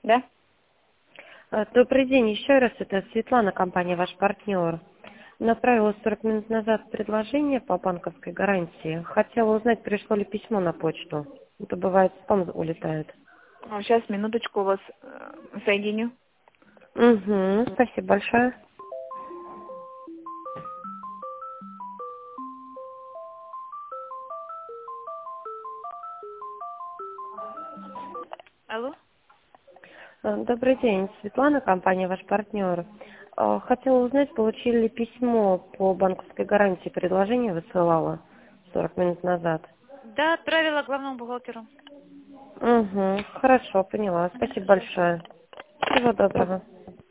Да? Добрый день, еще раз, это Светлана, компания «Ваш партнер». Направила 40 минут назад предложение по банковской гарантии. Хотела узнать, пришло ли письмо на почту. Это бывает, спам улетает. Сейчас, минуточку, вас соединю. Угу, спасибо большое. Алло? Добрый день, Светлана, компания «Ваш партнер». Хотела узнать, получили ли письмо по банковской гарантии, предложение высылала 40 минут назад. Да, отправила главному бухгалтеру. Угу, хорошо, поняла. Спасибо Хорошо. большое. Всего доброго.